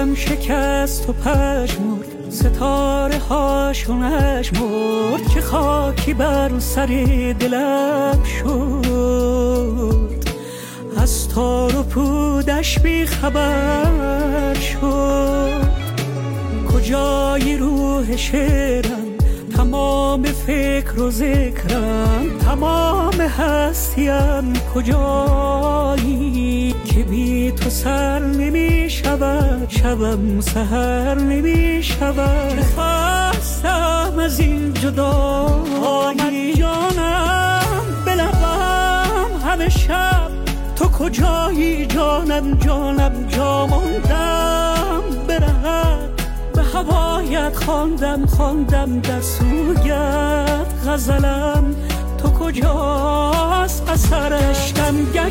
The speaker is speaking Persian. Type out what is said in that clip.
شبم شکست و پژمرد، ستاره هاشونش مرد که خاکی بر سر دلم شد. از تار و پودش بی خبر شد. کجای روح شعرم، تمام فکر و ذکرم، تمام هستیم کجایی که بی تو سر نمی شود، شبم سحر نمی شود. خستم از این جدایی، جانم بلبم همه شب تو کجایی، جانم جانم جا ماندم برهت. به هوایت خواندم در سویت غزلم، تو کجاست اثرش؟ دم